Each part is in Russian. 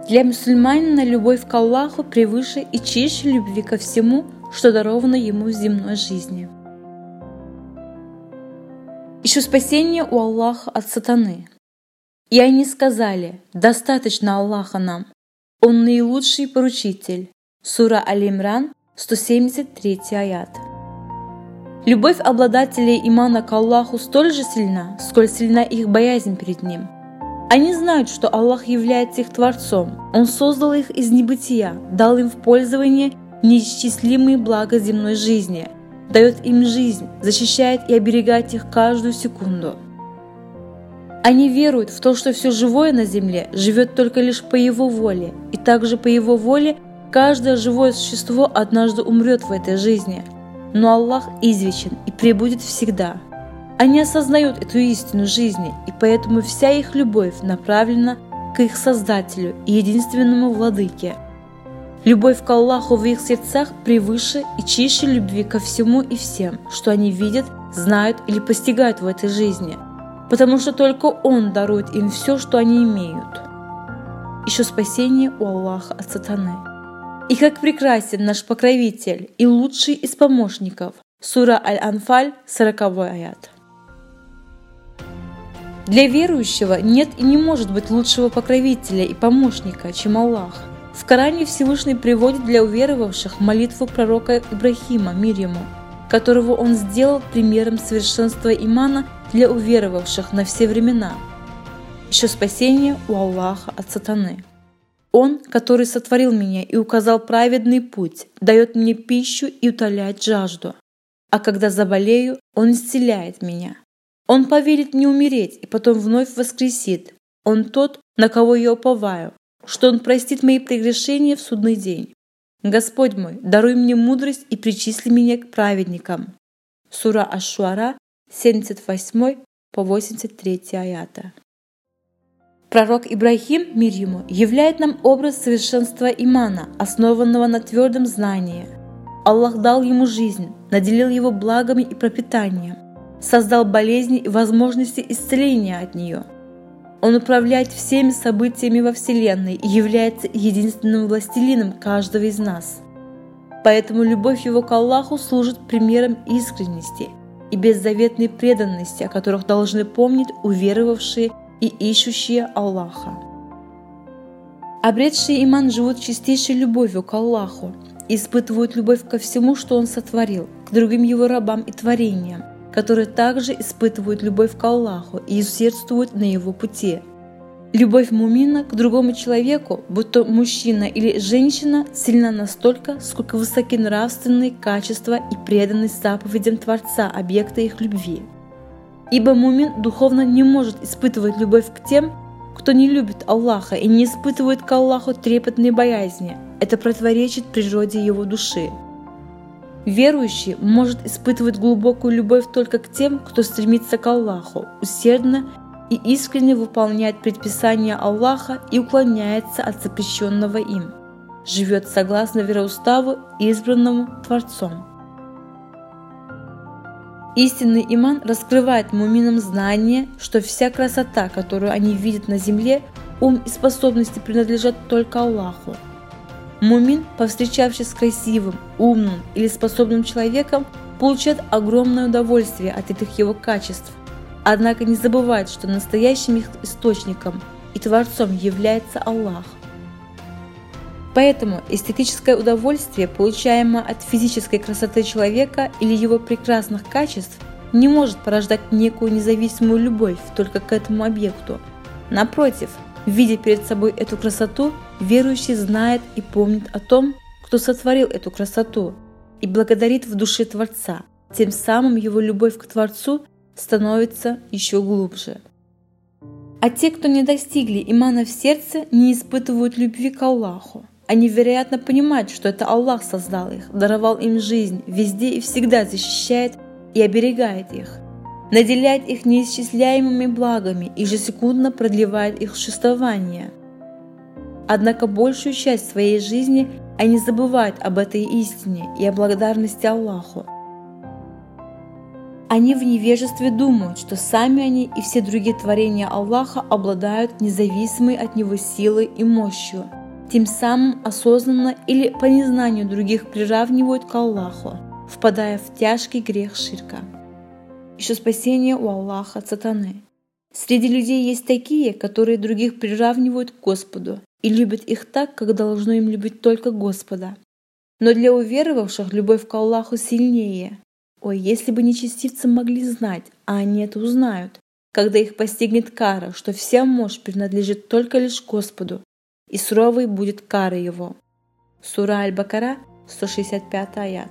Для мусульманина любовь к Аллаху превыше и чище любви ко всему, что даровано ему в земной жизни. Ищу спасение у Аллаха от сатаны. И они сказали: достаточно Аллаха нам, Он наилучший поручитель. Сура Аль-Имран, 173 аят. Любовь обладателей имана к Аллаху столь же сильна, сколь сильна их боязнь перед Ним. Они знают, что Аллах является их Творцом. Он создал их из небытия, дал им в пользование неисчислимые блага земной жизни, дает им жизнь, защищает и оберегает их каждую секунду. Они веруют в то, что все живое на земле живет только лишь по Его воле, и также по Его воле каждое живое существо однажды умрет в этой жизни. Но Аллах извечен и пребудет всегда. Они осознают эту истину жизни, и поэтому вся их любовь направлена к их Создателю и единственному Владыке. Любовь к Аллаху в их сердцах превыше и чище любви ко всему и всем, что они видят, знают или постигают в этой жизни, потому что только Он дарует им все, что они имеют. Ищу спасение у Аллаха от сатаны. И как прекрасен наш покровитель и лучший из помощников. Сура Аль-Анфаль, 40 аят. Для верующего нет и не может быть лучшего покровителя и помощника, чем Аллах. В Коране Всевышний приводит для уверовавших молитву пророка Ибрахима, мир ему, которого он сделал примером совершенства имана для уверовавших на все времена. Ищу спасение у Аллаха от сатаны. Он, который сотворил меня и указал праведный путь, дает мне пищу и утоляет жажду. А когда заболею, Он исцеляет меня. Он повелит мне умереть и потом вновь воскресит. Он тот, на кого я уповаю, что Он простит мои прегрешения в судный день. Господь мой, даруй мне мудрость и причисли меня к праведникам. Сура Аш-Шуара, 78 по 83 аята. Пророк Ибрахим, мир ему, являет нам образ совершенства имана, основанного на твердом знании. Аллах дал ему жизнь, наделил его благами и пропитанием, создал болезни и возможности исцеления от нее. Он управляет всеми событиями во Вселенной и является единственным властелином каждого из нас. Поэтому любовь его к Аллаху служит примером искренности и беззаветной преданности, о которых должны помнить уверовавшие и ищущие Аллаха. Обретшие иман живут чистейшей любовью к Аллаху и испытывают любовь ко всему, что Он сотворил, к другим Его рабам и творениям, которые также испытывают любовь к Аллаху и усердствуют на Его пути. Любовь мумина к другому человеку, будь то мужчина или женщина, сильна настолько, сколько высоки нравственные качества и преданность заповедям Творца, объекта их любви. Ибо мумин духовно не может испытывать любовь к тем, кто не любит Аллаха и не испытывает к Аллаху трепетной боязни. Это противоречит природе его души. Верующий может испытывать глубокую любовь только к тем, кто стремится к Аллаху, усердно и искренне выполняет предписания Аллаха и уклоняется от запрещенного им, живет согласно вероуставу, избранному Творцом. Истинный иман раскрывает муминам знание, что вся красота, которую они видят на земле, ум и способности принадлежат только Аллаху. Мумин, повстречавшись с красивым, умным или способным человеком, получает огромное удовольствие от этих его качеств, однако не забывает, что настоящим их источником и Творцом является Аллах. Поэтому эстетическое удовольствие, получаемое от физической красоты человека или его прекрасных качеств, не может порождать некую независимую любовь только к этому объекту. Напротив, видя перед собой эту красоту, верующий знает и помнит о том, кто сотворил эту красоту, и благодарит в душе Творца. Тем самым его любовь к Творцу становится еще глубже. А те, кто не достигли имана в сердце, не испытывают любви к Аллаху. Они, вероятно, понимают, что это Аллах создал их, даровал им жизнь, везде и всегда защищает и оберегает их, наделяет их неисчисляемыми благами и ежесекундно продлевает их существование. Однако большую часть своей жизни они забывают об этой истине и о благодарности Аллаху. Они в невежестве думают, что сами они и все другие творения Аллаха обладают независимой от Него силой и мощью, тем самым осознанно или по незнанию других приравнивают к Аллаху, впадая в тяжкий грех ширка. Ищу спасение у Аллаха от сатаны. Среди людей есть такие, которые других приравнивают к Господу и любят их так, как должно им любить только Господа. Но для уверовавших любовь к Аллаху сильнее. Ой, если бы нечестивцы могли знать, а они это узнают, когда их постигнет кара, что вся мощь принадлежит только лишь Господу, и суровой будет кара Его. Сура Аль-Бакара, 165 аят.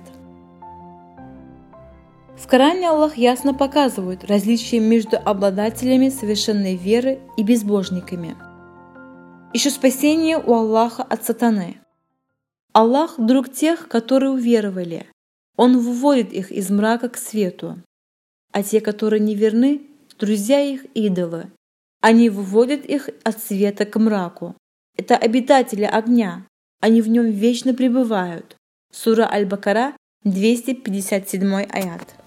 В Коране Аллах ясно показывает различие между обладателями совершенной веры и безбожниками. Ищу спасение у Аллаха от сатаны. Аллах – друг тех, которые уверовали. Он выводит их из мрака к свету. А те, которые неверны, друзья их идолы. Они выводят их от света к мраку. Это обитатели огня. Они в нем вечно пребывают. Сура Аль-Бакара, 257 аят.